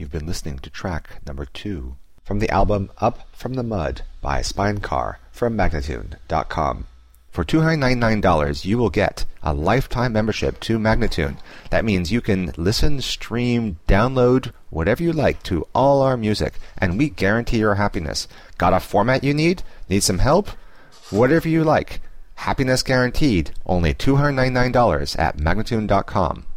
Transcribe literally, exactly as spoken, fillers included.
You've been listening to track number two from the album Up From the Mud by Spinecar from Magnatune dot com. For two hundred ninety-nine dollars, you will get a lifetime membership to Magnatune. That means you can listen, stream, download, whatever you like to all our music, and we guarantee your happiness. Got a format you need? Need some help? Whatever you like. Happiness guaranteed. Only two hundred ninety-nine dollars at Magnatune dot com.